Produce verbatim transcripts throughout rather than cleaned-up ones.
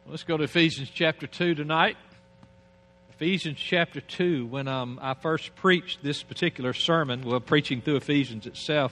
Let's go to Ephesians chapter two tonight. Ephesians chapter two. When um, I first preached this particular sermon, well, preaching through Ephesians itself,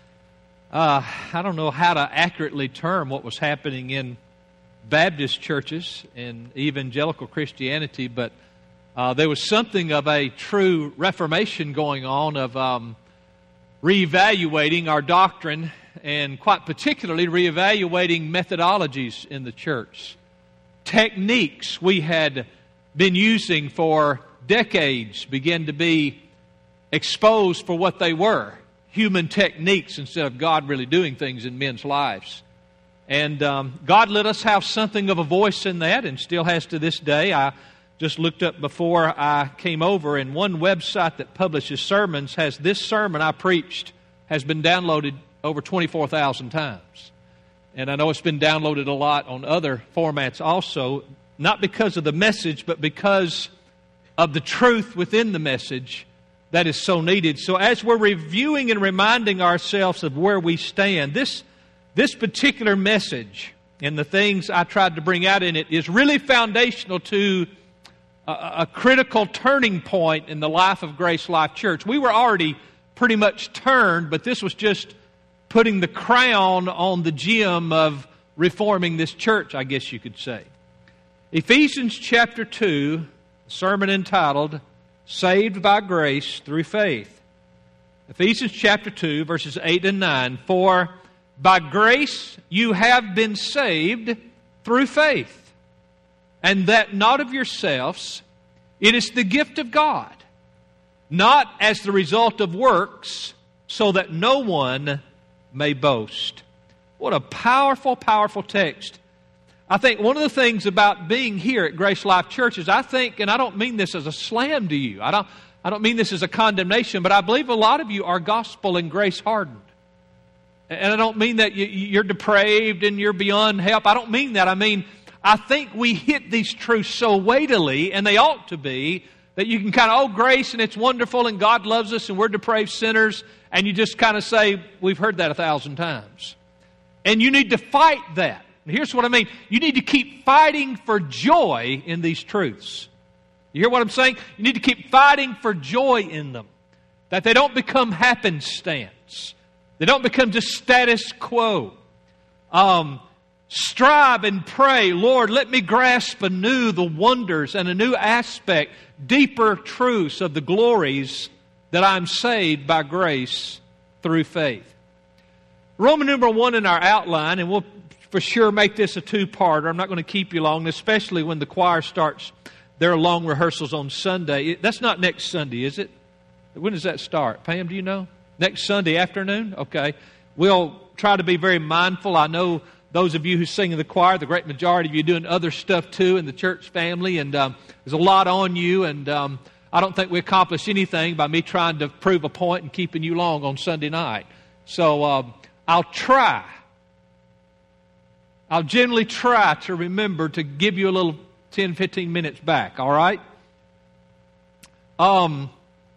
uh, I don't know how to accurately term what was happening in Baptist churches and evangelical Christianity, but uh, there was something of a true reformation going on of um, reevaluating our doctrine and quite particularly reevaluating methodologies in the church. Techniques we had been using for decades began to be exposed for what they were, human techniques instead of God really doing things in men's lives. And um, God let us have something of a voice in that and still has to this day. I just looked up before I came over, and one website that publishes sermons has this sermon I preached has been downloaded over twenty-four thousand times. And I know it's been downloaded a lot on other formats also, not because of the message, but because of the truth within the message that is so needed. So as we're reviewing and reminding ourselves of where we stand, this, this particular message and the things I tried to bring out in it is really foundational to a, a critical turning point in the life of Grace Life Church. We were already pretty much turned, but this was just putting the crown on the gem of reforming this church, I guess you could say. Ephesians chapter two, a sermon entitled, Saved by Grace Through Faith. Ephesians chapter two, verses eight and nine. For by grace you have been saved through faith, and that not of yourselves, it is the gift of God, not as the result of works, so that no one may boast. What a powerful, powerful text. I think one of the things about being here at Grace Life Church is I think, and I don't mean this as a slam to you, I don't, I don't mean this as a condemnation, but I believe a lot of you are gospel and grace hardened. And I don't mean that you, you're depraved and you're beyond help. I don't mean that. I mean, I think we hit these truths so weightily, and they ought to be, that you can kind of, oh, grace, and it's wonderful, and God loves us, and we're depraved sinners, and you just kind of say, we've heard that a thousand times. And you need to fight that. And here's what I mean. You need to keep fighting for joy in these truths. You hear what I'm saying? You need to keep fighting for joy in them. That they don't become happenstance. They don't become just status quo. Um, strive and pray, Lord, let me grasp anew the wonders and a new aspect, deeper truths of the glories that I'm saved by grace through faith. Roman numeral one in our outline, and we'll for sure make this a two-parter. I'm not going to keep you long, especially when the choir starts their long rehearsals on Sunday. That's not next Sunday, is it? When does that start? Pam, do you know? Next Sunday afternoon? Okay. We'll try to be very mindful. I know those of you who sing in the choir, the great majority of you doing other stuff too in the church family, and um, there's a lot on you, and um, I don't think we accomplish anything by me trying to prove a point and keeping you long on Sunday night. So um, I'll try. I'll generally try to remember to give you a little ten, fifteen minutes back, all right? Um,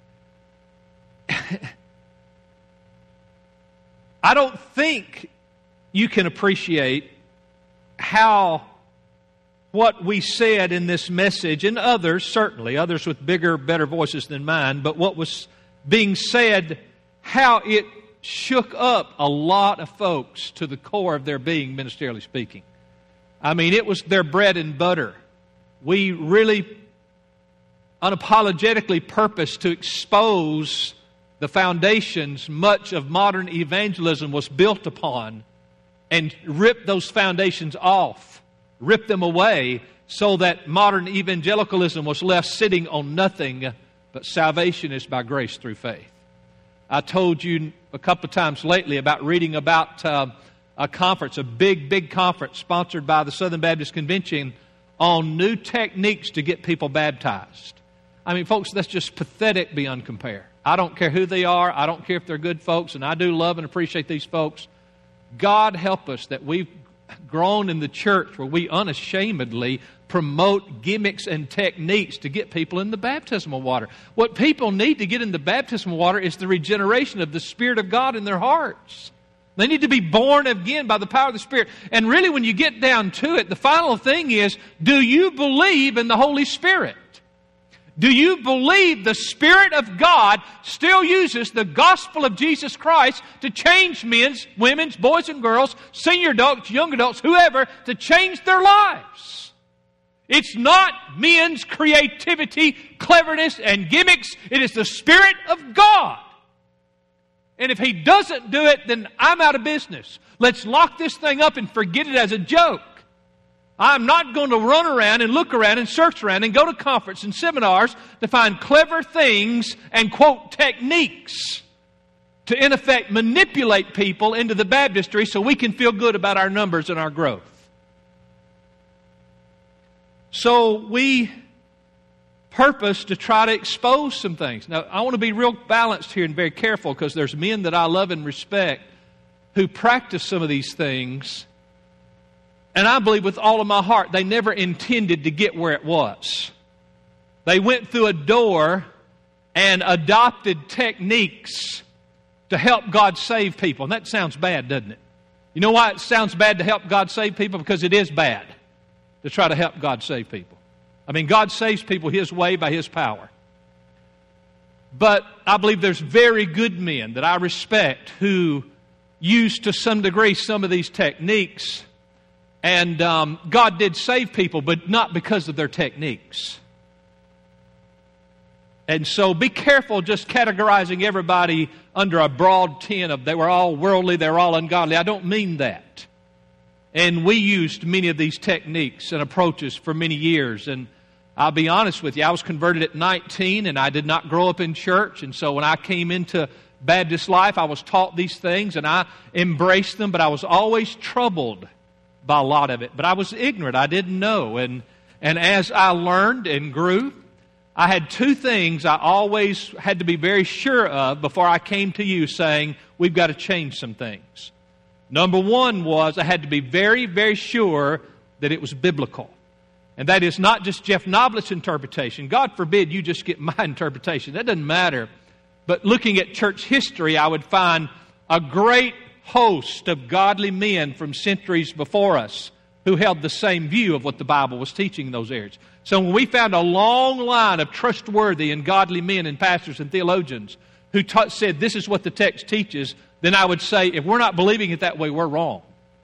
I don't think you can appreciate how what we said in this message, and others, certainly, others with bigger, better voices than mine, but what was being said, how it shook up a lot of folks to the core of their being, ministerially speaking. I mean, it was their bread and butter. We really unapologetically purposed to expose the foundations much of modern evangelism was built upon and rip those foundations off, rip them away, so that modern evangelicalism was left sitting on nothing but salvation is by grace through faith. I told you a couple of times lately about reading about uh, a conference, a big, big conference sponsored by the Southern Baptist Convention on new techniques to get people baptized. I mean, folks, that's just pathetic beyond compare. I don't care who they are. I don't care if they're good folks, and I do love and appreciate these folks. God help us that we've grown in the church where we unashamedly promote gimmicks and techniques to get people in the baptismal water. What people need to get in the baptismal water is the regeneration of the Spirit of God in their hearts. They need to be born again by the power of the Spirit. And really, when you get down to it, the final thing is, do you believe in the Holy Spirit? Do you believe the Spirit of God still uses the gospel of Jesus Christ to change men's, women's, boys and girls, senior adults, young adults, whoever, to change their lives? It's not men's creativity, cleverness, and gimmicks. It is the Spirit of God. And if He doesn't do it, then I'm out of business. Let's lock this thing up and forget it as a joke. I'm not going to run around and look around and search around and go to conferences and seminars to find clever things and, quote, techniques to, in effect, manipulate people into the baptistry so we can feel good about our numbers and our growth. So we purpose to try to expose some things. Now, I want to be real balanced here and very careful, because there's men that I love and respect who practice some of these things, and I believe with all of my heart they never intended to get where it was. They went through a door and adopted techniques to help God save people. And that sounds bad, doesn't it? You know why it sounds bad to help God save people? Because it is bad to try to help God save people. I mean, God saves people His way by His power. But I believe there's very good men that I respect who use to some degree some of these techniques. And um, God did save people, but not because of their techniques. And so be careful just categorizing everybody under a broad tent of they were all worldly, they were all ungodly. I don't mean that. And we used many of these techniques and approaches for many years. And I'll be honest with you, I was converted at nineteen, and I did not grow up in church. And so when I came into Baptist life, I was taught these things, and I embraced them, but I was always troubled by a lot of it. But I was ignorant. I didn't know. And, and as I learned and grew, I had two things I always had to be very sure of before I came to you saying, we've got to change some things. Number one was I had to be very, very sure that it was biblical. And that is not just Jeff Noblett's interpretation. God forbid you just get my interpretation. That doesn't matter. But looking at church history, I would find a great host of godly men from centuries before us who held the same view of what the Bible was teaching in those areas. So when we found a long line of trustworthy and godly men and pastors and theologians who taught, said this is what the text teaches, then I would say, if we're not believing it that way, we're wrong.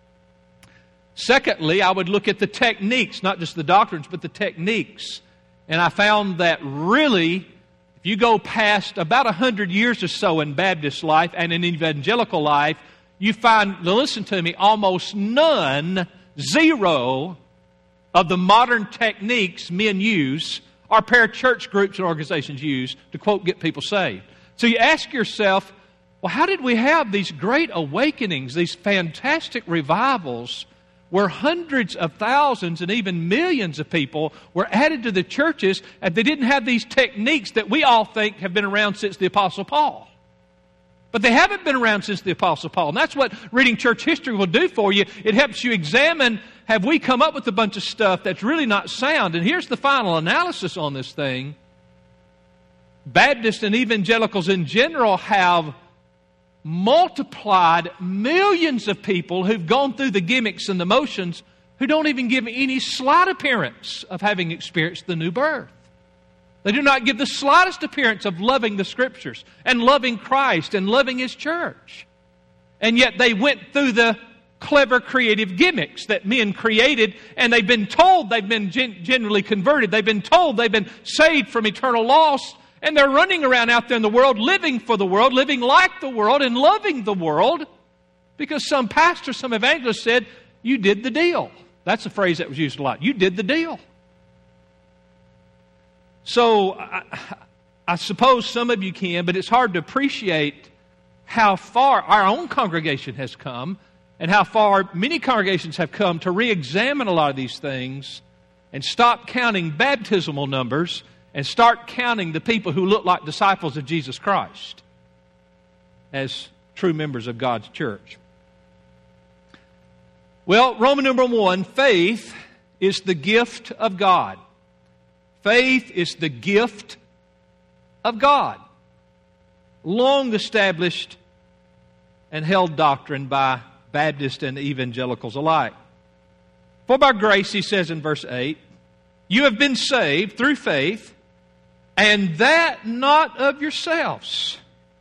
Secondly, I would look at the techniques, not just the doctrines, but the techniques. And I found that really, if you go past about a hundred years or so in Baptist life and in evangelical life, you find, listen to me, almost none, zero, of the modern techniques men use or parachurch groups and organizations use to, quote, get people saved. So you ask yourself, well, how did we have these great awakenings, these fantastic revivals, where hundreds of thousands and even millions of people were added to the churches, and they didn't have these techniques that we all think have been around since the Apostle Paul? But they haven't been around since the Apostle Paul. And that's what reading church history will do for you. It helps you examine, have we come up with a bunch of stuff that's really not sound? And here's the final analysis on this thing. Baptists and evangelicals in general have multiplied millions of people who've gone through the gimmicks and the motions who don't even give any slight appearance of having experienced the new birth. They do not give the slightest appearance of loving the Scriptures and loving Christ and loving His church. And yet they went through the clever creative gimmicks that men created, and they've been told they've been gen- generally converted. They've been told they've been saved from eternal loss, and they're running around out there in the world, living for the world, living like the world, and loving the world, because some pastor, some evangelist said, you did the deal. That's a phrase that was used a lot. You did the deal. So I, I suppose some of you can, but it's hard to appreciate how far our own congregation has come and how far many congregations have come to re-examine a lot of these things and stop counting baptismal numbers and start counting the people who look like disciples of Jesus Christ as true members of God's church. Well, Roman number one, faith is the gift of God. Faith is the gift of God. Long established and held doctrine by Baptists and evangelicals alike. For by grace, he says in verse eight, you have been saved through faith, and that not of yourselves.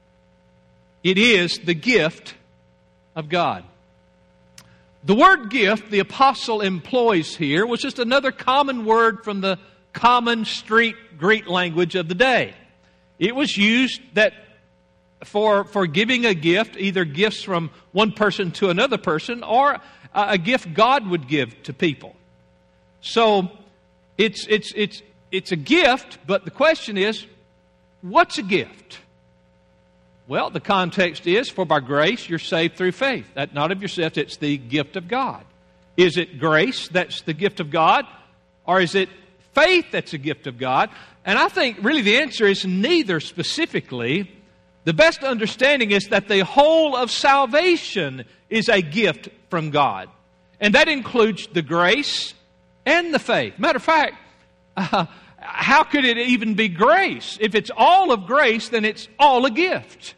It is the gift of God. The word gift the apostle employs here was just another common word from the common street Greek language of the day. It was used that for, for giving a gift, either gifts from one person to another person or a gift God would give to people. So it's, it's, it's, it's a gift, but the question is, what's a gift? Well, the context is, for by grace you're saved through faith. That not of yourself, it's the gift of God. Is it grace that's the gift of God? Or is it faith that's a gift of God? And I think really the answer is neither specifically. The best understanding is that the whole of salvation is a gift from God. And that includes the grace and the faith. Matter of fact, uh, how could it even be grace? If it's all of grace, then it's all a gift.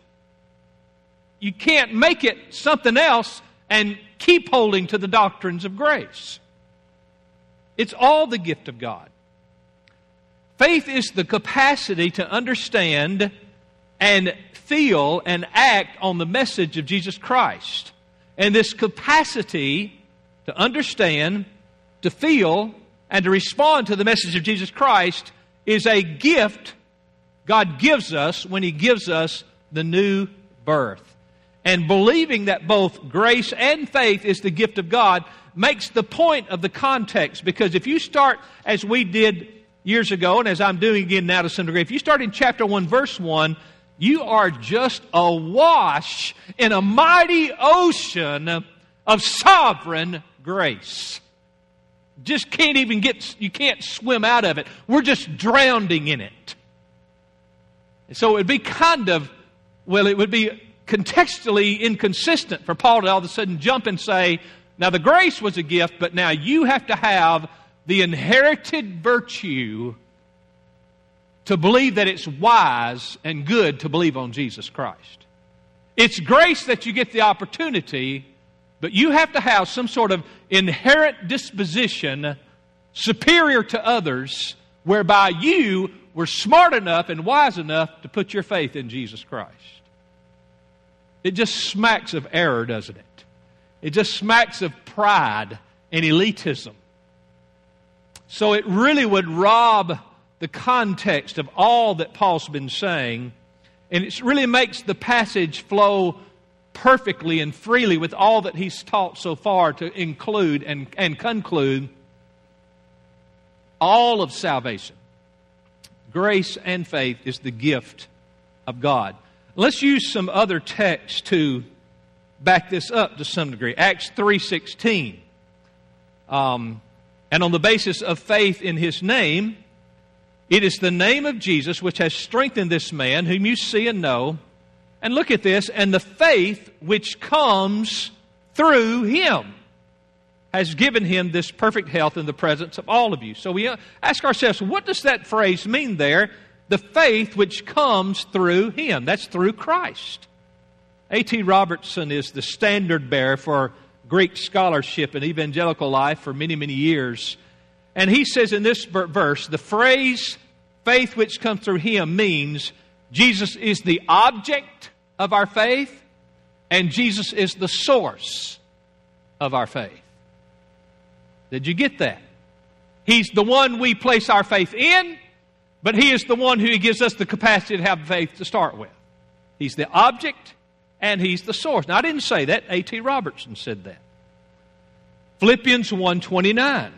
You can't make it something else and keep holding to the doctrines of grace. It's all the gift of God. Faith is the capacity to understand and feel and act on the message of Jesus Christ. And this capacity to understand, to feel, and to respond to the message of Jesus Christ is a gift God gives us when He gives us the new birth. And believing that both grace and faith is the gift of God makes the point of the context. Because if you start, as we did years ago, and as I'm doing again now to some degree, if you start in chapter one, verse one, you are just awash in a mighty ocean of sovereign grace. Just can't even get, you can't swim out of it. We're just drowning in it. So it would be kind of, well, it would be contextually inconsistent for Paul to all of a sudden jump and say, now the grace was a gift, but now you have to have the inherited virtue to believe that it's wise and good to believe on Jesus Christ. It's grace that you get the opportunity, but you have to have some sort of inherent disposition superior to others, whereby you were smart enough and wise enough to put your faith in Jesus Christ. It just smacks of error, doesn't it? It just smacks of pride and elitism. So it really would rob the context of all that Paul's been saying, and it really makes the passage flow perfectly and freely with all that he's taught so far to include and, and conclude all of salvation. Grace and faith is the gift of God. Let's use some other texts to back this up to some degree. Acts three sixteen. Um, and on the basis of faith in His name, it is the name of Jesus which has strengthened this man whom you see and know. And look at this, and the faith which comes through Him has given him this perfect health in the presence of all of you. So we ask ourselves, what does that phrase mean there? The faith which comes through Him. That's through Christ. A T Robertson is the standard bearer for Greek scholarship and evangelical life for many, many years. And he says in this verse, the phrase, faith which comes through Him, means Jesus is the object of our faith and Jesus is the source of our faith. Did you get that? He's the one we place our faith in, but He is the one who gives us the capacity to have faith to start with. He's the object and He's the source. Now, I didn't say that. A T Robertson said that. Philippians one twenty-nine.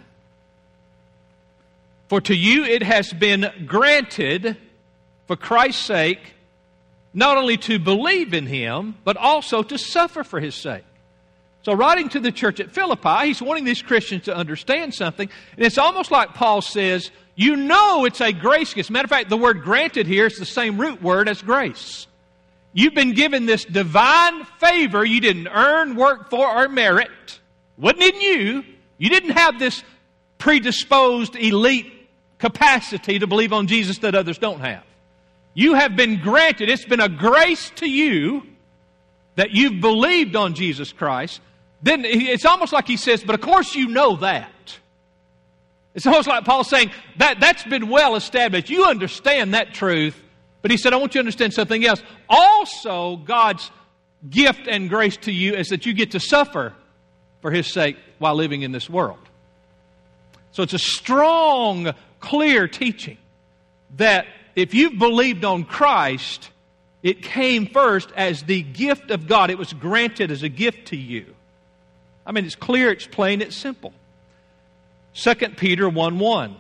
For to you it has been granted, for Christ's sake, not only to believe in Him, but also to suffer for His sake. So writing to the church at Philippi, he's wanting these Christians to understand something. And it's almost like Paul says, you know it's a grace gift. As a matter of fact, the word granted here is the same root word as grace. You've been given this divine favor you didn't earn, work for, or merit. Wasn't in you. You didn't have this predisposed elite capacity to believe on Jesus that others don't have. You have been granted. It's been a grace to you that you've believed on Jesus Christ, then it's almost like he says, but of course you know that. It's almost like Paul saying, that, that's been well established. You understand that truth. But he said, I want you to understand something else. Also, God's gift and grace to you is that you get to suffer for His sake while living in this world. So it's a strong, clear teaching that if you've believed on Christ, it came first as the gift of God. It was granted as a gift to you. I mean, it's clear, it's plain, it's simple. Second Peter one one.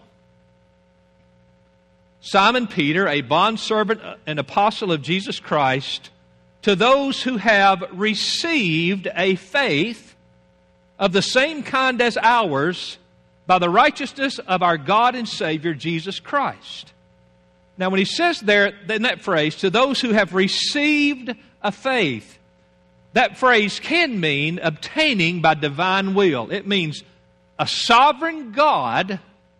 Simon Peter, a bondservant and apostle of Jesus Christ, to those who have received a faith of the same kind as ours by the righteousness of our God and Savior, Jesus Christ. Now, when he says there in that phrase, to those who have received a faith, that phrase can mean obtaining by divine will. It means a sovereign God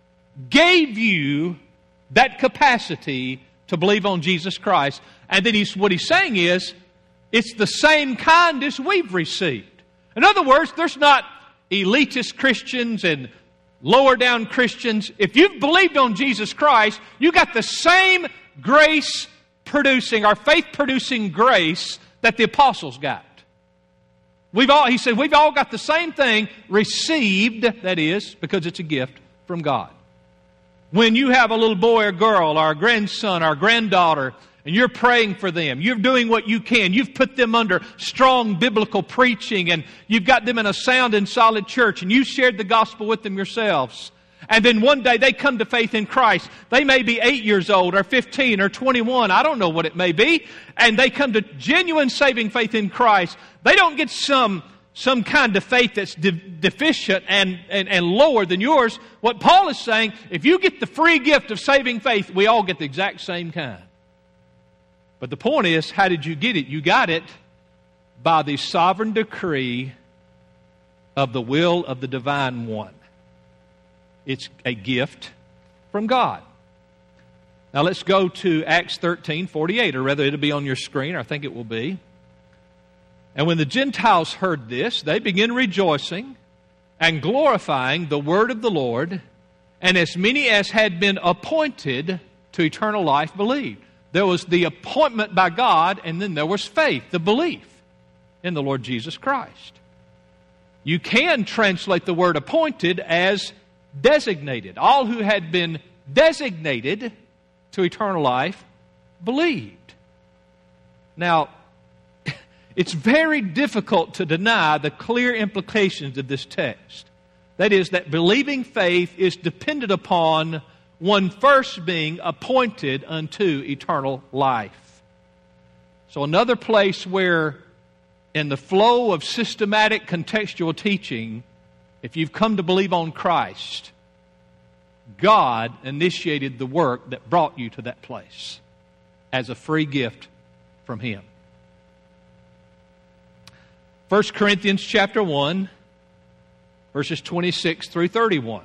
gave you that capacity to believe on Jesus Christ. And then he's, what he's saying is, it's the same kind as we've received. In other words, there's not elitist Christians and lower down Christians. If you've believed on Jesus Christ, you got the same grace producing, or faith producing grace that the apostles got. We've all, he said, we've all got the same thing received, that is, because it's a gift from God. When you have a little boy or girl or a grandson or a granddaughter and you're praying for them, you're doing what you can, you've put them under strong biblical preaching and you've got them in a sound and solid church and you shared the gospel with them yourselves. And then one day they come to faith in Christ. They may be eight years old or fifteen or twenty-one. I don't know what it may be. And they come to genuine saving faith in Christ. They don't get some some kind of faith that's de- deficient and, and, and lower than yours. What Paul is saying, if you get the free gift of saving faith, we all get the exact same kind. But the point is, how did you get it? You got it by the sovereign decree of the will of the divine one. It's a gift from God. Now let's go to Acts thirteen forty-eight, or rather it'll be on your screen, or I think it will be. And when the Gentiles heard this, they began rejoicing and glorifying the word of the Lord, and as many as had been appointed to eternal life believed. There was the appointment by God, and then there was faith, the belief in the Lord Jesus Christ. You can translate the word appointed as designated. All who had been designated to eternal life believed. Now, it's very difficult to deny the clear implications of this text. That is, that believing faith is dependent upon one first being appointed unto eternal life. So another place where in the flow of systematic contextual teaching, if you've come to believe on Christ, God initiated the work that brought you to that place as a free gift from Him. First Corinthians chapter one, verses twenty-six through thirty-one.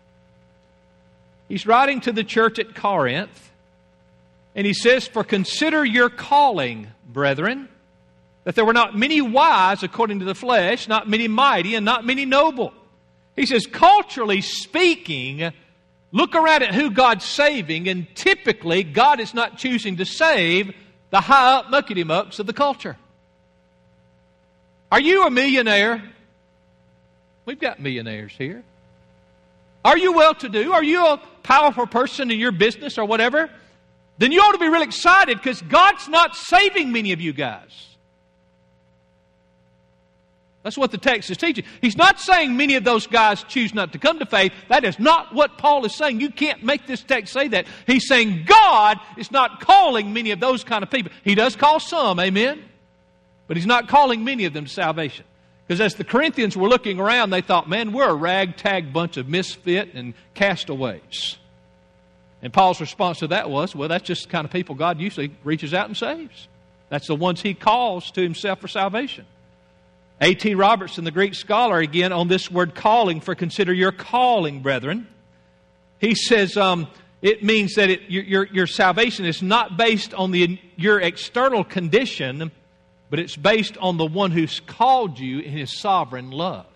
He's writing to the church at Corinth, and he says, "For consider your calling, brethren, that there were not many wise according to the flesh, not many mighty, and not many noble." He says, culturally speaking, look around at who God's saving, and typically God is not choosing to save the high-up muckety-mucks of the culture. Are you a millionaire? We've got millionaires here. Are you well-to-do? Are you a powerful person in your business or whatever? Then you ought to be really excited because God's not saving many of you guys. That's what the text is teaching. He's not saying many of those guys choose not to come to faith. That is not what Paul is saying. You can't make this text say that. He's saying God is not calling many of those kind of people. He does call some, amen? But He's not calling many of them to salvation. Because as the Corinthians were looking around, they thought, man, we're a ragtag bunch of misfit and castaways. And Paul's response to that was, well, that's just the kind of people God usually reaches out and saves. That's the ones He calls to Himself for salvation. A T Robertson, the Greek scholar, again, on this word calling, for consider your calling, brethren. He says um, it means that it, your, your, your salvation is not based on the, your external condition, but it's based on the one who's called you in His sovereign love.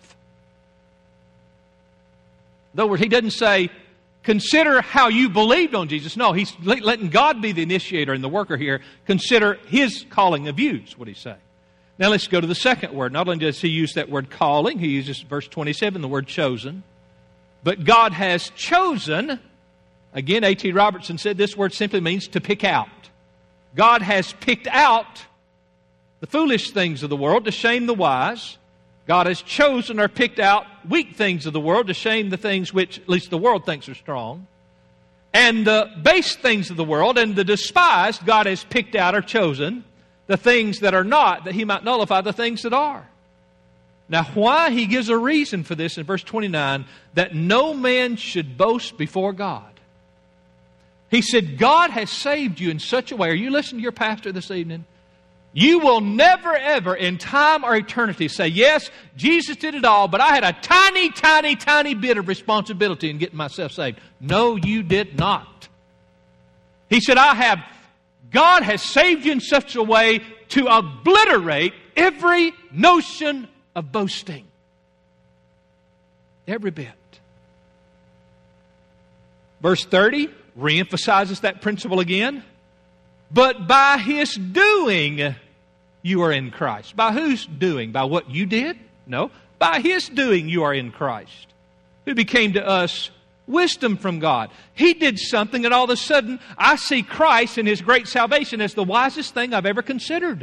In other words, He doesn't say, consider how you believed on Jesus. No, He's letting God be the initiator and the worker here. Consider His calling of you, is what He's saying. Now let's go to the second word. Not only does He use that word calling, He uses verse twenty-seven, the word chosen. But God has chosen, again, A T Robertson said this word simply means to pick out. God has picked out the foolish things of the world to shame the wise. God has chosen or picked out weak things of the world to shame the things which at least the world thinks are strong. And the base things of the world and the despised, God has picked out or chosen the things that are not, that He might nullify the things that are. Now, why? He gives a reason for this in verse twenty-nine, that no man should boast before God. He said, God has saved you in such a way. Are you listening to your pastor this evening? You will never, ever, in time or eternity, say, yes, Jesus did it all, but I had a tiny, tiny, tiny bit of responsibility in getting myself saved. No, you did not. He said, I have, God has saved you in such a way to obliterate every notion of boasting. Every bit. Verse thirty reemphasizes that principle again. But by His doing, you are in Christ. By whose doing? By what you did? No. By His doing, you are in Christ, who became to us wisdom from God. He did something, and all of a sudden, I see Christ and His great salvation as the wisest thing I've ever considered.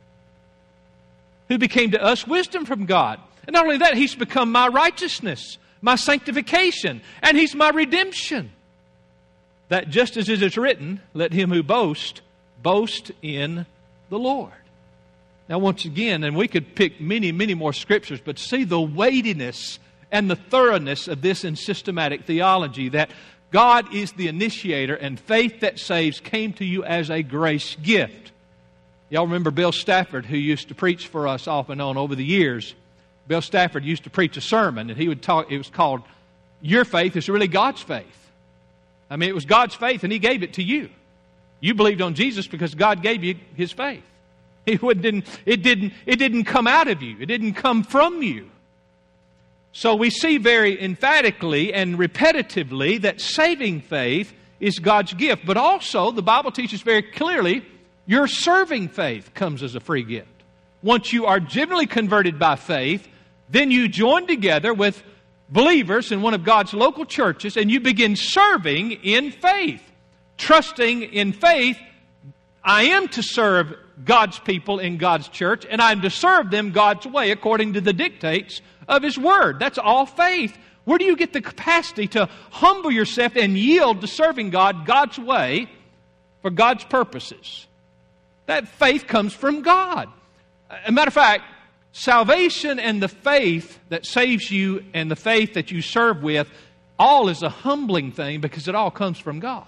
Who became to us wisdom from God. And not only that, He's become my righteousness, my sanctification, and He's my redemption. That just as it is written, let him who boasts, boast in the Lord. Now once again, and we could pick many, many more scriptures, but see the weightiness and the thoroughness of this in systematic theology, that God is the initiator and faith that saves came to you as a grace gift. Y'all remember Bill Stafford, who used to preach for us off and on over the years. Bill Stafford used to preach a sermon, and he would talk, it was called, Your Faith is Really God's Faith. I mean, it was God's faith, and He gave it to you. You believed on Jesus because God gave you His faith. It didn't, it didn't, it didn't come out of you. It didn't come from you. So we see very emphatically and repetitively that saving faith is God's gift. But also, the Bible teaches very clearly, your serving faith comes as a free gift. Once you are genuinely converted by faith, then you join together with believers in one of God's local churches, and you begin serving in faith. Trusting in faith, I am to serve God's people in God's church, and I am to serve them God's way according to the dictates of His Word. That's all faith. Where do you get the capacity to humble yourself and yield to serving God God's way for God's purposes? That faith comes from God. As a matter of fact, salvation and the faith that saves you and the faith that you serve with, all is a humbling thing because it all comes from God.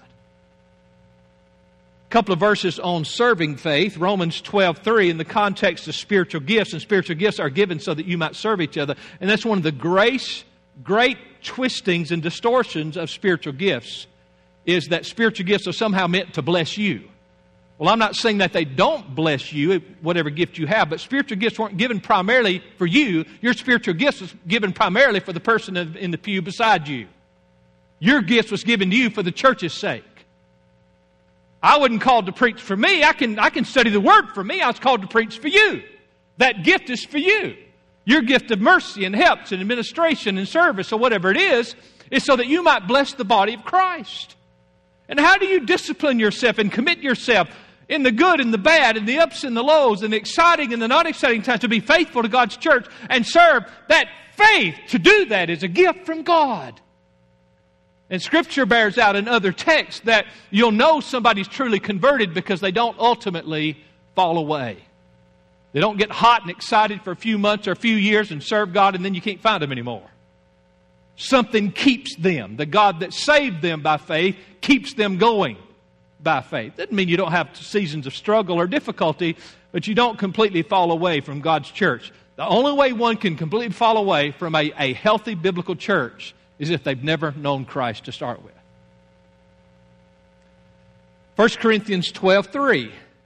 A couple of verses on serving faith. Romans twelve three, in the context of spiritual gifts, and spiritual gifts are given so that you might serve each other. And that's one of the grace, great twistings and distortions of spiritual gifts, is that spiritual gifts are somehow meant to bless you. Well, I'm not saying that they don't bless you, whatever gift you have, but spiritual gifts weren't given primarily for you. Your spiritual gifts was given primarily for the person in the pew beside you. Your gift was given to you for the church's sake. I wasn't called to preach for me. I can, I can study the Word for me. I was called to preach for you. That gift is for you. Your gift of mercy and helps and administration and service or whatever it is, is so that you might bless the body of Christ. And how do you discipline yourself and commit yourself in the good and the bad, in the ups and the lows, in the exciting and the not exciting times, to be faithful to God's church and serve? That faith to do that is a gift from God. And Scripture bears out in other texts that you'll know somebody's truly converted because they don't ultimately fall away. They don't get hot and excited for a few months or a few years and serve God, and then you can't find them anymore. Something keeps them. The God that saved them by faith keeps them going by faith. Doesn't mean you don't have seasons of struggle or difficulty, but you don't completely fall away from God's church. The only way one can completely fall away from a, a healthy biblical church is if they've never known Christ to start with. First Corinthians twelve three.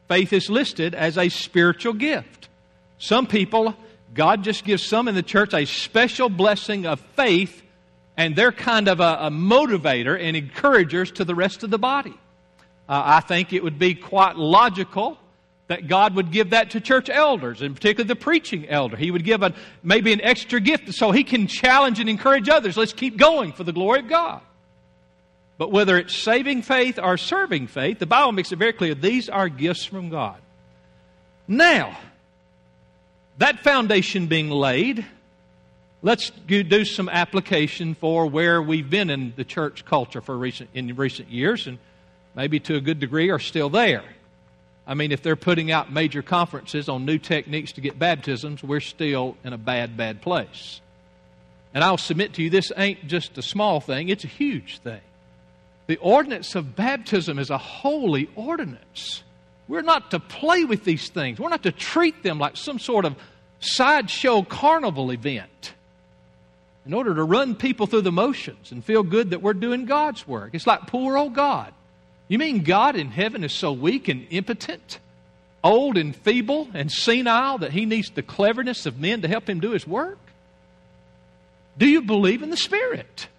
faith is listed as a spiritual gift. Some people, God just gives some in the church a special blessing of faith, and they're kind of a, a motivator and encouragers to the rest of the body. Uh, I think it would be quite logical that God would give that to church elders, in particular the preaching elder. He would give a, maybe an extra gift so he can challenge and encourage others. Let's keep going for the glory of God. But whether it's saving faith or serving faith, the Bible makes it very clear these are gifts from God. Now, that foundation being laid, let's do some application for where we've been in the church culture for recent in recent years, and maybe to a good degree are still there. I mean, if they're putting out major conferences on new techniques to get baptisms, we're still in a bad, bad place. And I'll submit to you, this ain't just a small thing, it's a huge thing. The ordinance of baptism is a holy ordinance. We're not to play with these things. We're not to treat them like some sort of sideshow carnival event in order to run people through the motions and feel good that we're doing God's work. It's like poor old God. You mean God in heaven is so weak and impotent, old and feeble and senile that He needs the cleverness of men to help Him do His work? Do you believe in the Spirit?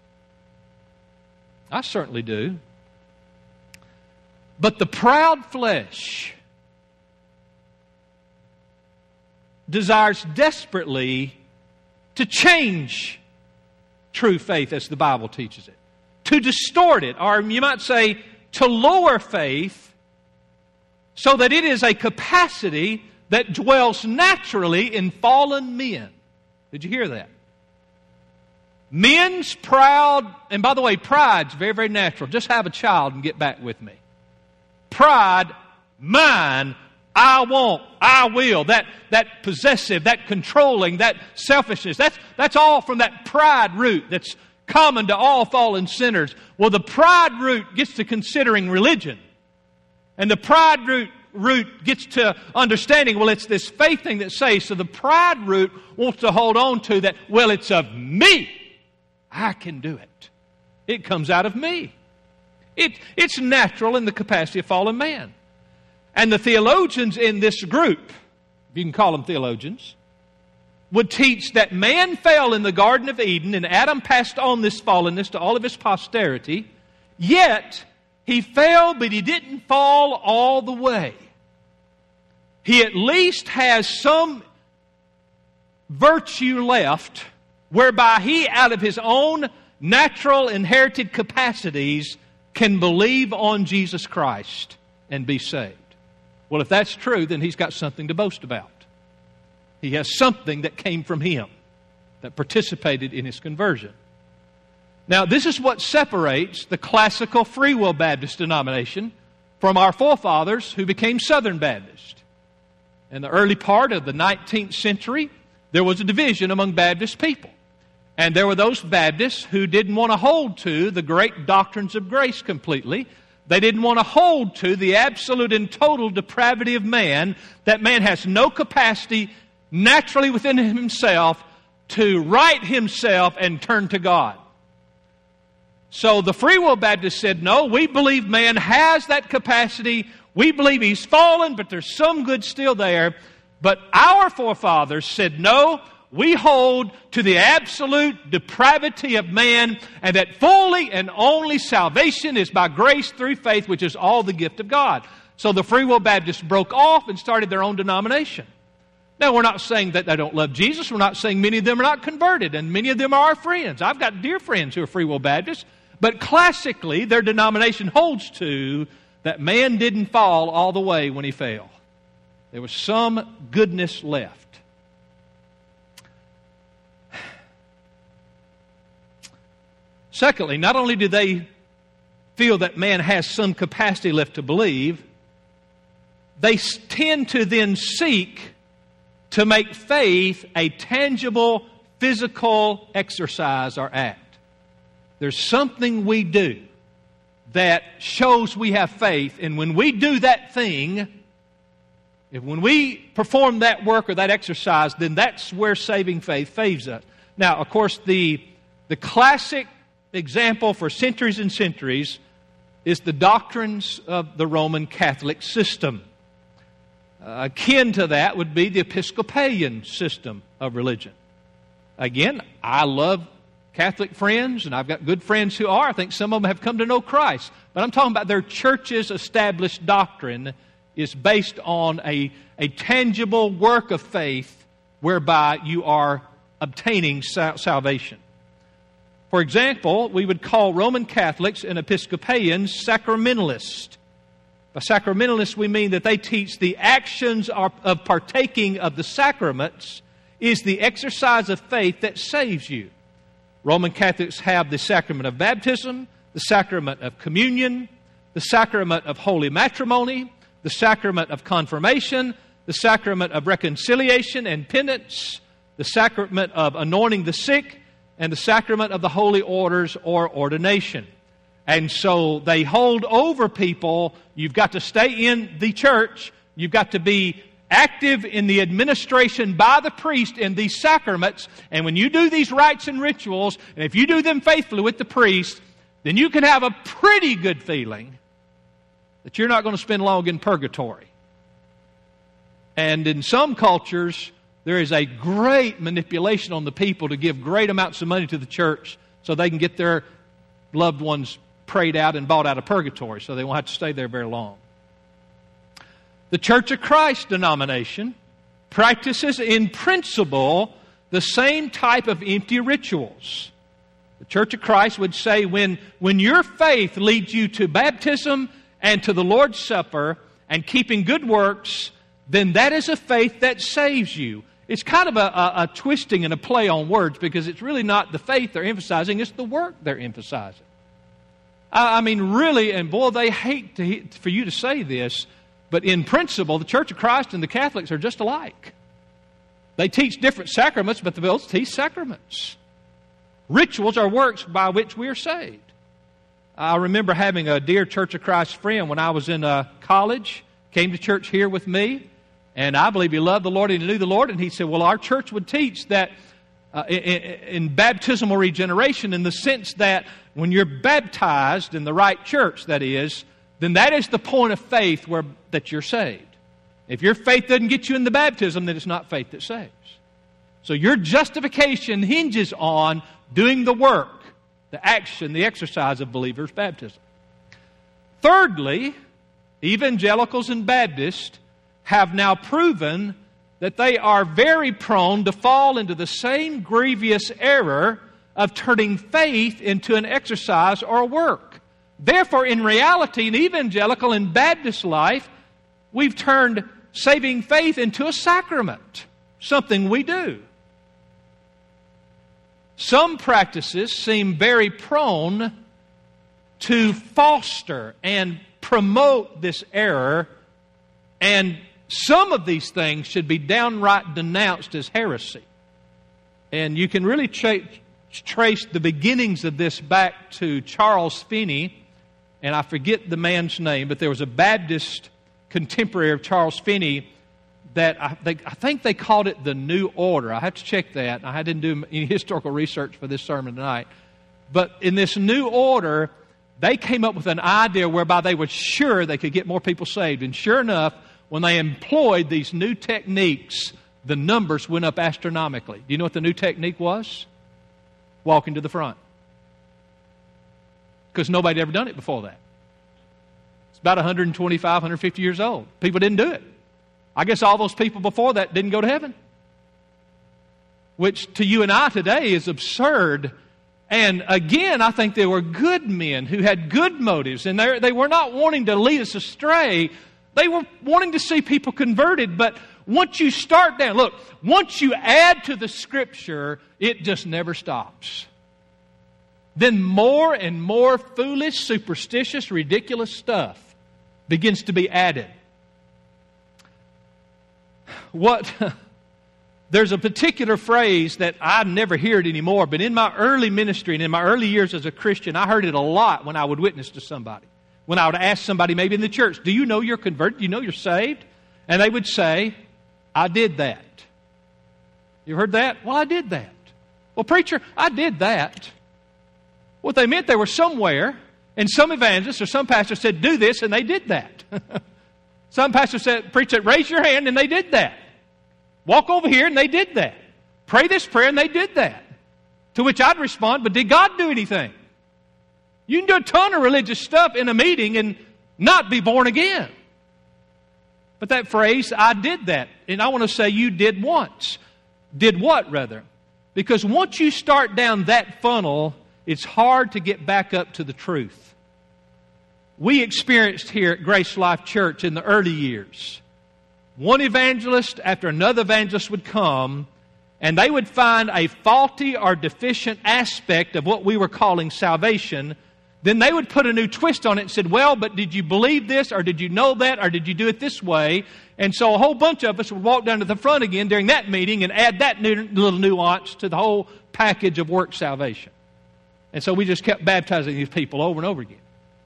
I certainly do. But the proud flesh desires desperately to change true faith as the Bible teaches it, to distort it, or you might say, to lower faith so that it is a capacity that dwells naturally in fallen men. Did you hear that? Men's proud, and by the way, pride's very, very natural. Just have a child and get back with me. Pride, mine, I want, I will, that, that possessive, that controlling, that selfishness, that's, that's all from that pride root that's common to all fallen sinners. Well, the pride root gets to considering religion. And the pride root, root gets to understanding, well, it's this faith thing that saves. So the pride root wants to hold on to that, well, it's of me. I can do it. It comes out of me. It, it's natural in the capacity of fallen man. And the theologians in this group, if you can call them theologians, would teach that man fell in the Garden of Eden and Adam passed on this fallenness to all of his posterity, yet he fell, but he didn't fall all the way. He at least has some virtue left whereby he, out of his own natural inherited capacities, can believe on Jesus Christ and be saved. Well, if that's true, then he's got something to boast about. He has something that came from him, that participated in his conversion. Now, this is what separates the classical Free Will Baptist denomination from our forefathers who became Southern Baptist. In the early part of the nineteenth century, there was a division among Baptist people. And there were those Baptists who didn't want to hold to the great doctrines of grace completely. They didn't want to hold to the absolute and total depravity of man, that man has no capacity naturally within himself to right himself and turn to God. So the Free Will Baptists said, no, we believe man has that capacity. We believe he's fallen, but there's some good still there. But our forefathers said, no, we hold to the absolute depravity of man, and that fully and only salvation is by grace through faith, which is all the gift of God. So the Free Will Baptists broke off and started their own denomination. Now, we're not saying that they don't love Jesus. We're not saying many of them are not converted, and many of them are our friends. I've got dear friends who are Free Will Baptists, but classically, their denomination holds to that man didn't fall all the way when he fell. There was some goodness left. Secondly, not only do they feel that man has some capacity left to believe, they tend to then seek to make faith a tangible, physical exercise or act. There's something we do that shows we have faith, and when we do that thing, if when we perform that work or that exercise, then that's where saving faith saves us. Now, of course, the, the classic example for centuries and centuries is the doctrines of the Roman Catholic system. Uh, akin to that would be the Episcopalian system of religion. Again, I love Catholic friends, and I've got good friends who are. I think some of them have come to know Christ. But I'm talking about their church's established doctrine is based on a, a tangible work of faith whereby you are obtaining sal- salvation. For example, we would call Roman Catholics and Episcopalians sacramentalists. By sacramentalists, we mean that they teach the actions of partaking of the sacraments is the exercise of faith that saves you. Roman Catholics have the sacrament of baptism, the sacrament of communion, the sacrament of holy matrimony, the sacrament of confirmation, the sacrament of reconciliation and penance, the sacrament of anointing the sick, and the sacrament of the holy orders or ordination. And so they hold over people. You've got to stay in the church. You've got to be active in the administration by the priest in these sacraments. And when you do these rites and rituals, and if you do them faithfully with the priest, then you can have a pretty good feeling that you're not going to spend long in purgatory. And in some cultures, there is a great manipulation on the people to give great amounts of money to the church so they can get their loved ones prayed out and bought out of purgatory, so they won't have to stay there very long. The Church of Christ denomination practices in principle the same type of empty rituals. The Church of Christ would say when, when your faith leads you to baptism and to the Lord's Supper and keeping good works, then that is a faith that saves you. It's kind of a, a, a twisting and a play on words because it's really not the faith they're emphasizing, it's the work they're emphasizing. I, I mean, really, and boy, they hate to, for you to say this, but in principle, the Church of Christ and the Catholics are just alike. They teach different sacraments, but they both teach sacraments. Rituals are works by which we are saved. I remember having a dear Church of Christ friend when I was in uh, college, came to church here with me, and I believe he loved the Lord and he knew the Lord, and he said, well, our church would teach that uh, in, in baptismal regeneration in the sense that when you're baptized in the right church, that is, then that is the point of faith where that you're saved. If your faith doesn't get you in the baptism, then it's not faith that saves. So your justification hinges on doing the work, the action, the exercise of believers' baptism. Thirdly, evangelicals and Baptists have now proven that they are very prone to fall into the same grievous error of turning faith into an exercise or a work. Therefore, in reality, in evangelical and Baptist life, we've turned saving faith into a sacrament, something we do. Some practices seem very prone to foster and promote this error, and some of these things should be downright denounced as heresy. And you can really tra- trace the beginnings of this back to Charles Finney, and I forget the man's name, but there was a Baptist contemporary of Charles Finney that I, they, I think they called it the New Order. I have to check that. I didn't do any historical research for this sermon tonight. But in this New Order, they came up with an idea whereby they were sure they could get more people saved. And sure enough, when they employed these new techniques, the numbers went up astronomically. Do you know what the new technique was? Walking to the front. Because nobody had ever done it before that. It's about one twenty-five, one hundred fifty years old. People didn't do it. I guess all those people before that didn't go to heaven. Which to you and I today is absurd. And again, I think they were good men who had good motives. And they they were not wanting to lead us astray. They were wanting to see people converted. But once you start down, look, once you add to the Scripture, it just never stops. Then more and more foolish, superstitious, ridiculous stuff begins to be added. What there's a particular phrase that I never hear it anymore, but in my early ministry and in my early years as a Christian, I heard it a lot when I would witness to somebody. When I would ask somebody maybe in the church, do you know you're converted? Do you know you're saved? And they would say, I did that. You heard that? Well, I did that. Well, preacher, I did that. What they meant, they were somewhere, and some evangelist or some pastor said, do this, and they did that. Some pastors said, preach it, raise your hand, and they did that. Walk over here, and they did that. Pray this prayer, and they did that. To which I'd respond, but did God do anything? You can do a ton of religious stuff in a meeting and not be born again. But that phrase, I did that. And I want to say you did once. Did what, rather? Because once you start down that funnel, it's hard to get back up to the truth. We experienced here at Grace Life Church in the early years, one evangelist after another evangelist would come, and they would find a faulty or deficient aspect of what we were calling salvation. Then they would put a new twist on it and said, well, but did you believe this, or did you know that, or did you do it this way? And so a whole bunch of us would walk down to the front again during that meeting and add that new, little nuance to the whole package of work salvation. And so we just kept baptizing these people over and over again.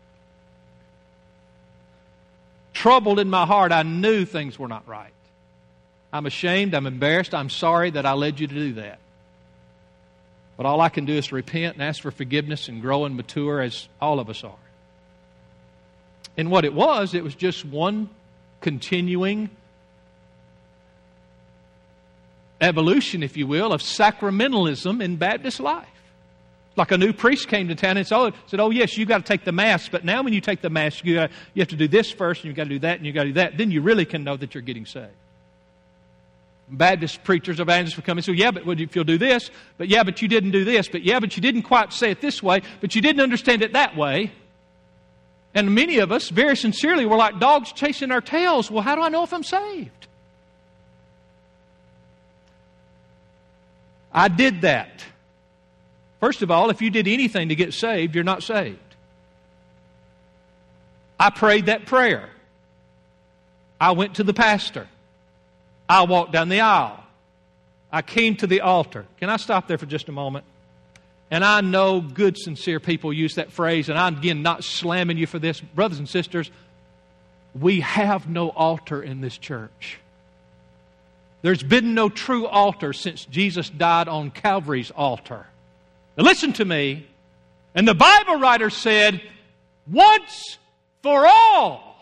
Troubled in my heart, I knew things were not right. I'm ashamed, I'm embarrassed, I'm sorry that I led you to do that. But all I can do is to repent and ask for forgiveness and grow and mature as all of us are. And what it was, it was just one continuing evolution, if you will, of sacramentalism in Baptist life. Like a new priest came to town and said, oh, yes, you've got to take the Mass, but now when you take the Mass, you, gotta, you have to do this first, and you've got to do that, and you've got to do that. Then you really can know that you're getting saved. Baptist preachers, evangelists would come and say, yeah, but if you'll do this, but yeah, but you didn't do this, but yeah, but you didn't quite say it this way, but you didn't understand it that way. And many of us, very sincerely, were like dogs chasing our tails. Well, how do I know if I'm saved? I did that. First of all, if you did anything to get saved, you're not saved. I prayed that prayer. I went to the pastor. I walked down the aisle. I came to the altar. Can I stop there for just a moment? And I know good, sincere people use that phrase, and I'm, again, not slamming you for this. Brothers and sisters, we have no altar in this church. There's been no true altar since Jesus died on Calvary's altar. Now listen to me. And the Bible writer said, once for all,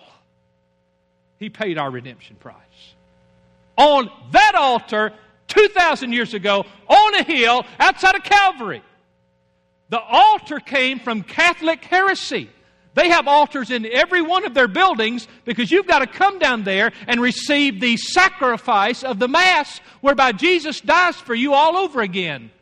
He paid our redemption price. On that altar, two thousand years ago, on a hill outside of Calvary. The altar came from Catholic heresy. They have altars in every one of their buildings because you've got to come down there and receive the sacrifice of the Mass whereby Jesus dies for you all over again.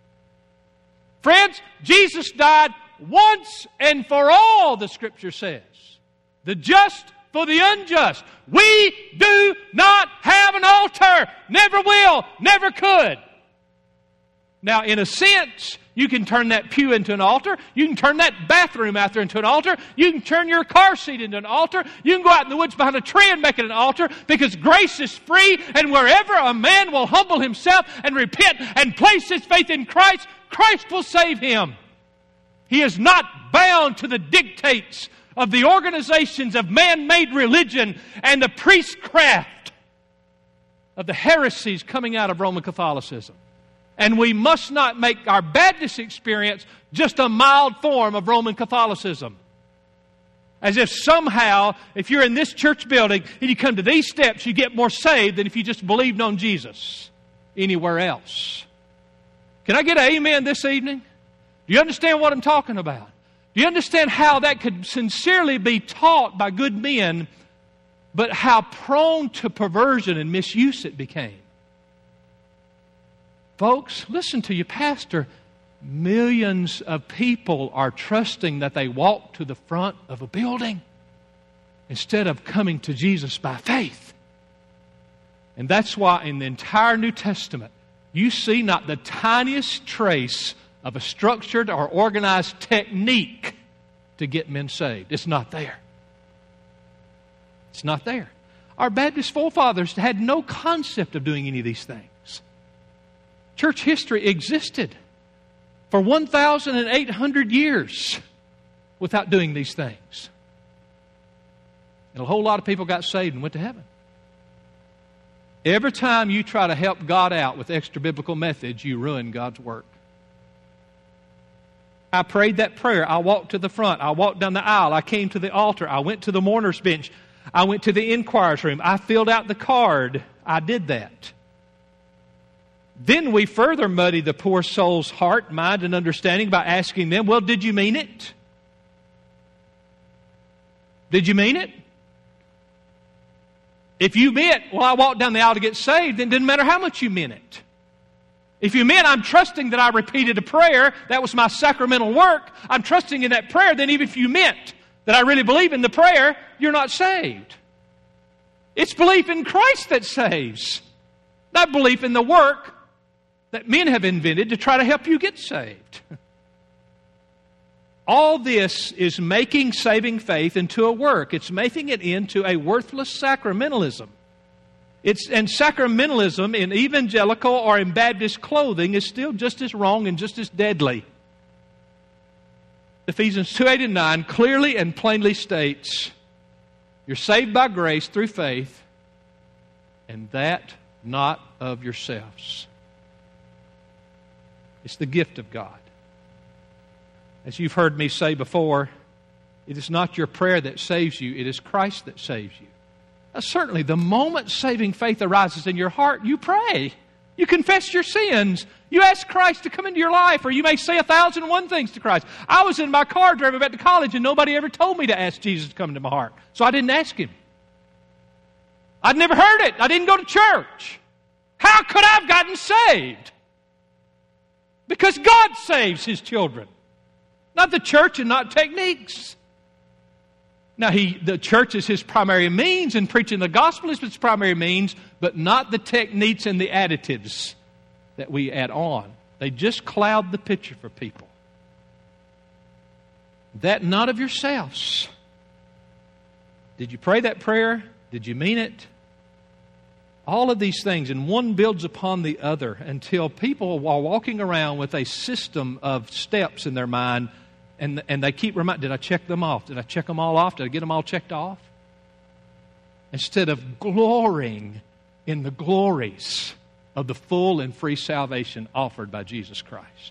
Friends, Jesus died once and for all, the Scripture says. The just for the unjust. We do not have an altar. Never will. Never could. Now, in a sense, you can turn that pew into an altar. You can turn that bathroom out there into an altar. You can turn your car seat into an altar. You can go out in the woods behind a tree and make it an altar because grace is free, and wherever a man will humble himself and repent and place his faith in Christ, Christ will save him. He is not bound to the dictates of the organizations of man-made religion and the priestcraft of the heresies coming out of Roman Catholicism. And we must not make our Baptist experience just a mild form of Roman Catholicism. As if somehow, if you're in this church building and you come to these steps, you get more saved than if you just believed on Jesus anywhere else. Can I get an amen this evening? Do you understand what I'm talking about? Do you understand how that could sincerely be taught by good men, but how prone to perversion and misuse it became? Folks, listen to your pastor. Millions of people are trusting that they walk to the front of a building instead of coming to Jesus by faith. And that's why in the entire New Testament, you see not the tiniest trace of a structured or organized technique to get men saved. It's not there. It's not there. Our Baptist forefathers had no concept of doing any of these things. Church history existed for one thousand eight hundred years without doing these things. And a whole lot of people got saved and went to heaven. Every time you try to help God out with extra biblical methods, you ruin God's work. I prayed that prayer. I walked to the front. I walked down the aisle. I came to the altar. I went to the mourner's bench. I went to the inquirer's room. I filled out the card. I did that. Then we further muddy the poor soul's heart, mind, and understanding by asking them, well, did you mean it? Did you mean it? If you meant, well, I walked down the aisle to get saved, then it didn't matter how much you meant it. If you meant, I'm trusting that I repeated a prayer, that was my sacramental work, I'm trusting in that prayer, then even if you meant that I really believe in the prayer, you're not saved. It's belief in Christ that saves, not belief in the work that men have invented to try to help you get saved. All this is making saving faith into a work. It's making it into a worthless sacramentalism. It's, and sacramentalism in evangelical or in Baptist clothing is still just as wrong and just as deadly. Ephesians two, eight, and nine clearly and plainly states, you're saved by grace through faith, and that not of yourselves. It's the gift of God. As you've heard me say before, it is not your prayer that saves you, it is Christ that saves you. Now, certainly, the moment saving faith arises in your heart, you pray. You confess your sins. You ask Christ to come into your life, or you may say a thousand and one things to Christ. I was in my car driving back to college, and nobody ever told me to ask Jesus to come into my heart. So I didn't ask Him. I'd never heard it. I didn't go to church. How could I have gotten saved? Because God saves His children. Not the church and not techniques. Now, he, the church is His primary means, and preaching the gospel is His primary means, but not the techniques and the additives that we add on. They just cloud the picture for people. That not of yourselves. Did you pray that prayer? Did you mean it? All of these things, and one builds upon the other until people are walking around with a system of steps in their mind, and, and they keep reminding, did I check them off? Did I check them all off? Did I get them all checked off? Instead of glorying in the glories of the full and free salvation offered by Jesus Christ.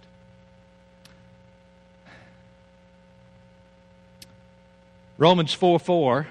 Romans four four.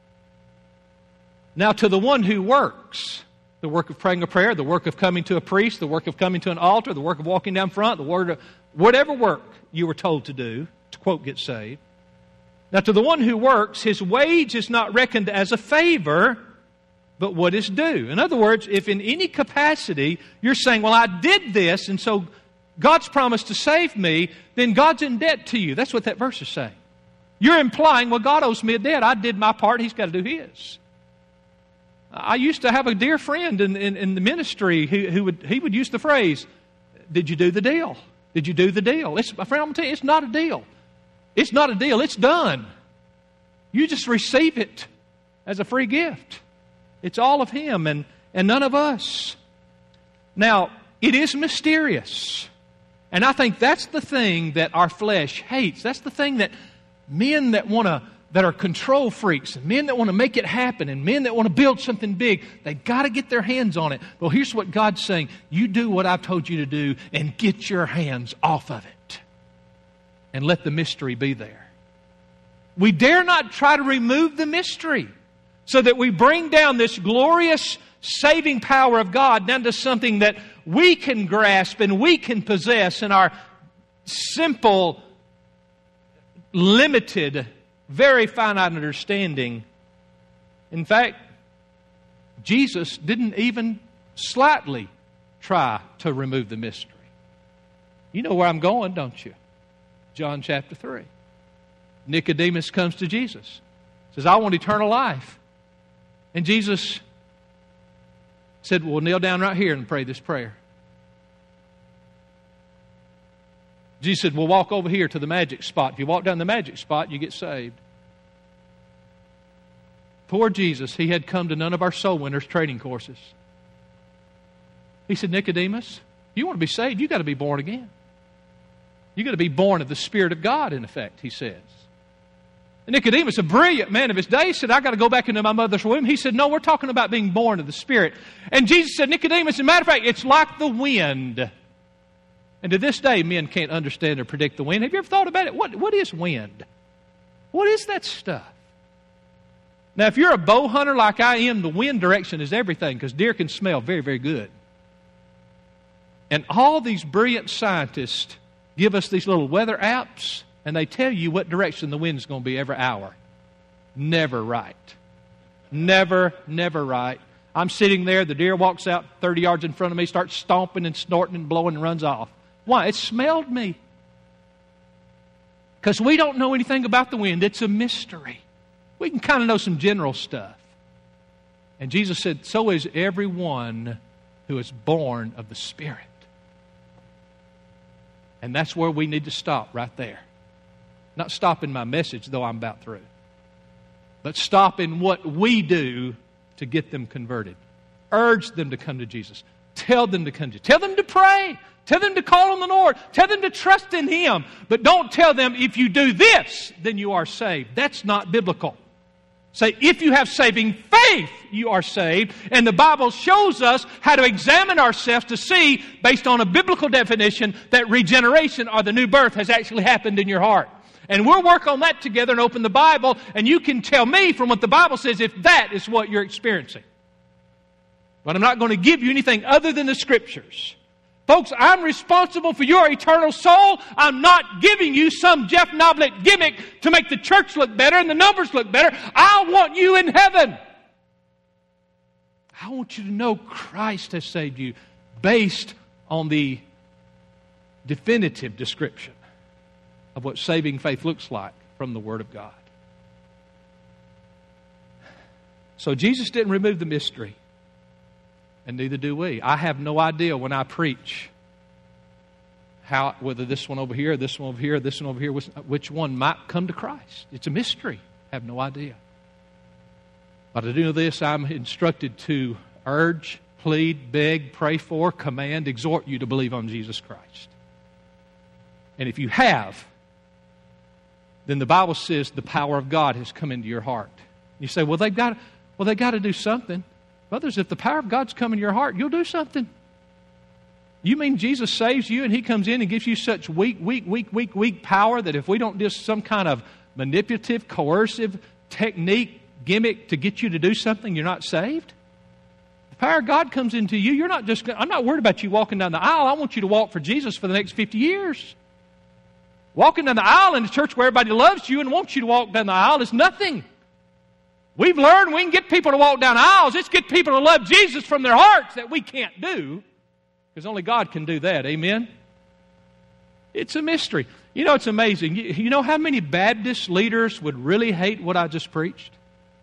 Now to the one who works, the work of praying a prayer, the work of coming to a priest, the work of coming to an altar, the work of walking down front, the word of whatever work you were told to do, to quote, get saved. Now to the one who works, his wage is not reckoned as a favor, but what is due. In other words, if in any capacity you're saying, well, I did this, and so God's promised to save me, then God's in debt to you. That's what that verse is saying. You're implying, well, God owes me a debt. I did my part. He's got to do His. I used to have a dear friend in, in, in the ministry who, who would he would use the phrase, did you do the deal? Did you do the deal? It's, my friend, I'm going to tell you, it's not a deal. It's not a deal. It's done. You just receive it as a free gift. It's all of Him and, and none of us. Now, it is mysterious. And I think that's the thing that our flesh hates. That's the thing that men that want to, that are control freaks, and men that want to make it happen, and men that want to build something big, they got to get their hands on it. Well, here's what God's saying. You do what I've told you to do and get your hands off of it. And let the mystery be there. We dare not try to remove the mystery, so that we bring down this glorious saving power of God down to something that we can grasp and we can possess in our simple, limited, very finite understanding. In fact, Jesus didn't even slightly try to remove the mystery. You know where I'm going, don't you? John chapter three. Nicodemus comes to Jesus. Says, I want eternal life. And Jesus said, well, kneel down right here and pray this prayer. Jesus said, well, walk over here to the magic spot. If you walk down the magic spot, you get saved. Poor Jesus, He had come to none of our soul winners training courses. He said, Nicodemus, if you want to be saved, you've got to be born again. You've got to be born of the Spirit of God, in effect, He says. And Nicodemus, a brilliant man of his day, said, I've got to go back into my mother's womb. He said, no, we're talking about being born of the Spirit. And Jesus said, Nicodemus, as a matter of fact, it's like the wind. And to this day, men can't understand or predict the wind. Have you ever thought about it? What, what is wind? What is that stuff? Now, if you're a bow hunter like I am, the wind direction is everything because deer can smell very, very good. And all these brilliant scientists give us these little weather apps, and they tell you what direction the wind's going to be every hour. Never right. Never, never right. I'm sitting there, the deer walks out thirty yards in front of me, starts stomping and snorting and blowing and runs off. Why? It smelled me. Because we don't know anything about the wind. It's a mystery. We can kind of know some general stuff. And Jesus said, so is everyone who is born of the Spirit. And that's where we need to stop, right there. Not stopping my message, though I'm about through. But stopping what we do to get them converted. Urge them to come to Jesus. Tell them to come to Jesus. Tell them to pray. Tell them to call on the Lord. Tell them to trust in Him. But don't tell them, if you do this, then you are saved. That's not biblical. Say, if you have saving faith, you are saved. And the Bible shows us how to examine ourselves to see, based on a biblical definition, that regeneration or the new birth has actually happened in your heart. And we'll work on that together and open the Bible, and you can tell me from what the Bible says if that is what you're experiencing. But I'm not going to give you anything other than the Scriptures. Folks, I'm responsible for your eternal soul. I'm not giving you some Jeff Noblet gimmick to make the church look better and the numbers look better. I want you in heaven. I want you to know Christ has saved you based on the definitive description of what saving faith looks like from the Word of God. So Jesus didn't remove the mystery, and neither do we. I have no idea when I preach how, whether this one over here, this one over here, this one over here, which one might come to Christ. It's a mystery. I have no idea. But I do know this, I'm instructed to urge, plead, beg, pray for, command, exhort you to believe on Jesus Christ. And if you have, then the Bible says the power of God has come into your heart. You say, well, they've got, well, they've got to do something. Brothers, if the power of God's come in your heart, you'll do something. You mean Jesus saves you and He comes in and gives you such weak, weak, weak, weak, weak power that if we don't do some kind of manipulative, coercive technique, gimmick to get you to do something, you're not saved? The power of God comes into you. You're not just, I'm not worried about you walking down the aisle. I want you to walk for Jesus for the next fifty years. Walking down the aisle in a church where everybody loves you and wants you to walk down the aisle is nothing. We've learned we can get people to walk down aisles. Let's get people to love Jesus from their hearts that we can't do. Because only God can do that. Amen? It's a mystery. You know, it's amazing. You, you know how many Baptist leaders would really hate what I just preached?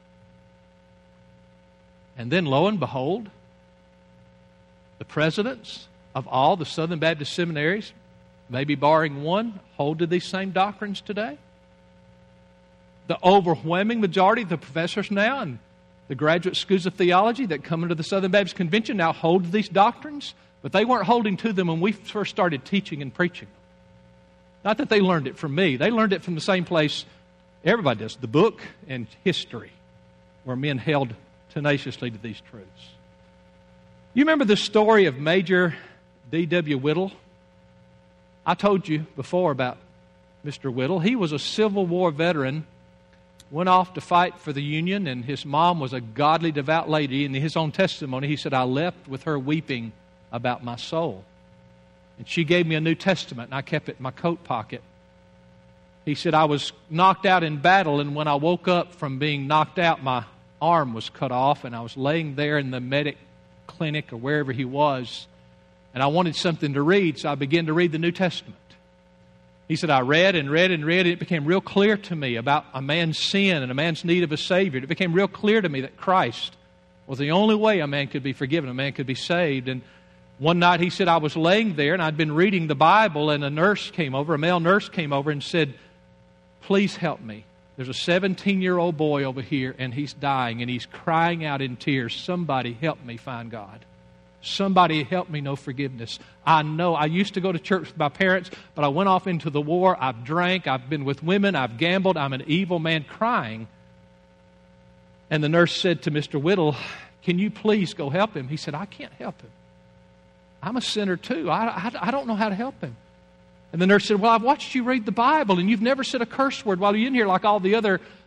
And then lo and behold, the presidents of all the Southern Baptist seminaries, maybe barring one, hold to these same doctrines today. The overwhelming majority of the professors now and the graduate schools of theology that come into the Southern Baptist Convention now hold to these doctrines, but they weren't holding to them when we first started teaching and preaching. Not that they learned it from me. They learned it from the same place everybody does, the book and history, where men held tenaciously to these truths. You remember the story of Major D W Whittle? I told you before about Mister Whittle. He was a Civil War veteran, went off to fight for the Union, and his mom was a godly, devout lady. In his own testimony, he said, I left with her weeping about my soul. And she gave me a New Testament, and I kept it in my coat pocket. He said, I was knocked out in battle, and when I woke up from being knocked out, my arm was cut off, and I was laying there in the medic clinic or wherever he was, and I wanted something to read, so I began to read the New Testament. He said, I read and read and read, and it became real clear to me about a man's sin and a man's need of a Savior. It became real clear to me that Christ was the only way a man could be forgiven, a man could be saved. And one night he said, I was laying there, and I'd been reading the Bible, and a nurse came over, a male nurse came over and said, please help me. There's a seventeen-year-old boy over here, and he's dying, and he's crying out in tears, somebody help me find God. Somebody help me know forgiveness. I know I used to go to church with my parents, but I went off into the war. I've drank. I've been with women. I've gambled. I'm an evil man crying. And the nurse said to Mister Whittle, can you please go help him? He said, I can't help him. I'm a sinner too. I, I, I don't know how to help him. And the nurse said, well, I've watched you read the Bible, and you've never said a curse word while you're in here like all the other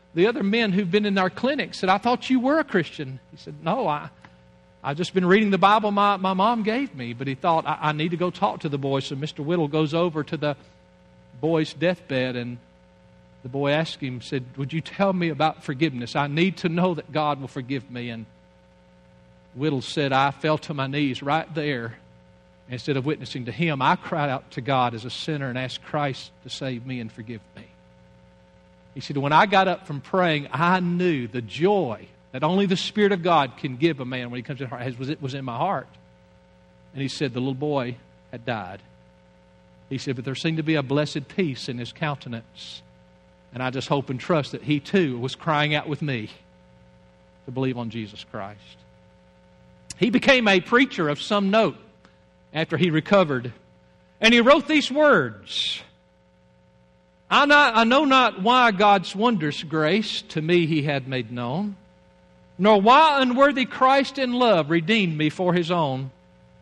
the other men who've been in our clinic said, I thought you were a Christian. He said, no, I, I've just been reading the Bible my, my mom gave me. But he thought, I, I need to go talk to the boy. So Mister Whittle goes over to the boy's deathbed, and the boy asked him, said, would you tell me about forgiveness? I need to know that God will forgive me. And Whittle said, I fell to my knees right there. Instead of witnessing to him, I cried out to God as a sinner and asked Christ to save me and forgive me. He said, when I got up from praying, I knew the joy that only the Spirit of God can give a man when he comes to the heart, was, it was in my heart. And he said the little boy had died. He said, but there seemed to be a blessed peace in his countenance. And I just hope and trust that he too was crying out with me to believe on Jesus Christ. He became a preacher of some note after he recovered. And he wrote these words, I, not, I know not why God's wondrous grace to me he had made known, nor why unworthy Christ in love redeemed me for his own.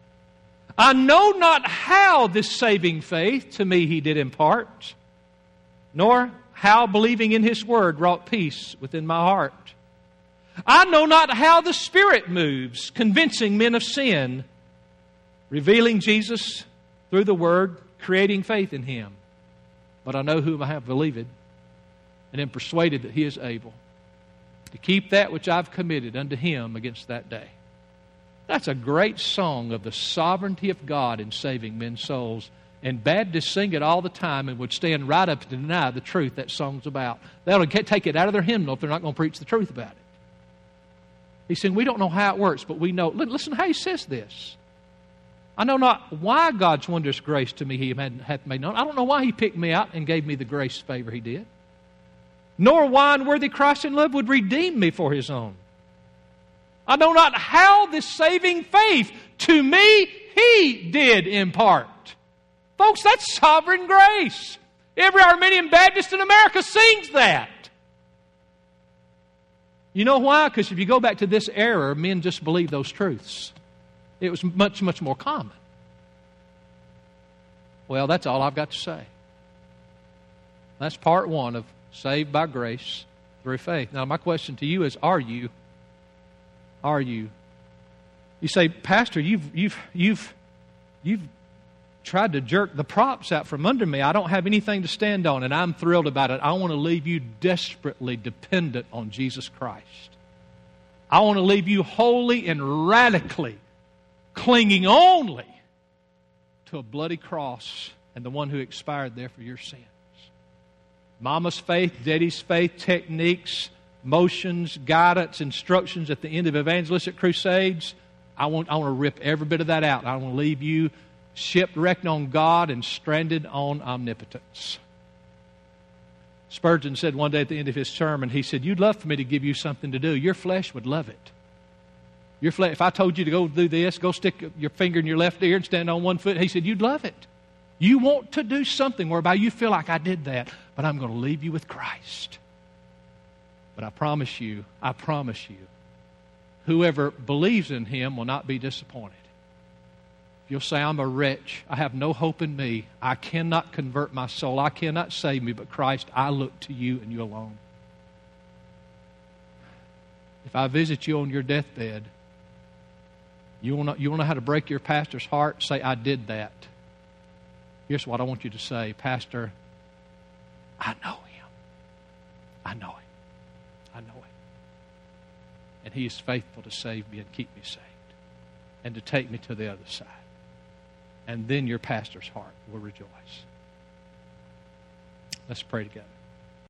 I know not how this saving faith to me he did impart, nor how believing in his word wrought peace within my heart. I know not how the Spirit moves, convincing men of sin, revealing Jesus through the Word, creating faith in Him. But I know whom I have believed, and am persuaded that He is able to keep that which I've committed unto Him against that day. That's a great song of the sovereignty of God in saving men's souls. And Baptists sing it all the time and would stand right up to deny the truth that song's about. They'll take it out of their hymnal if they're not going to preach the truth about it. He's saying, we don't know how it works, but we know. Listen how he says this. I know not why God's wondrous grace to me he hath made known. I don't know why he picked me out and gave me the grace favor he did. Nor why unworthy Christ in love would redeem me for his own. I know not how this saving faith to me he did impart. Folks, that's sovereign grace. Every Armenian Baptist in America sings that. You know why? Because if you go back to this era, men just believed those truths. It was much, much more common. Well, that's all I've got to say. That's part one of saved by grace through faith. Now, my question to you is, are you? Are you? You say, Pastor, you've you've you've you've tried to jerk the props out from under me. I don't have anything to stand on, and I'm thrilled about it. I want to leave you desperately dependent on Jesus Christ. I want to leave you wholly and radically clinging only to a bloody cross and the one who expired there for your sins. Mama's faith, daddy's faith, techniques, motions, guidance, instructions at the end of evangelistic crusades, I want, I want to rip every bit of that out. I want to leave you shipwrecked on God and stranded on omnipotence. Spurgeon said one day at the end of his sermon, he said, you'd love for me to give you something to do. Your flesh would love it. Your flesh, if I told you to go do this, go stick your finger in your left ear and stand on one foot, he said, you'd love it. You want to do something whereby you feel like I did that, but I'm going to leave you with Christ. But I promise you, I promise you, whoever believes in Him will not be disappointed. If you'll say, I'm a wretch, I have no hope in me, I cannot convert my soul, I cannot save me, but Christ, I look to you and you alone. If I visit you on your deathbed, you want to, you want to know how to break your pastor's heart? Say, I did that. Here's what I want you to say. Pastor, I know him. I know him. I know him. And he is faithful to save me and keep me saved and to take me to the other side. And then your pastor's heart will rejoice. Let's pray together.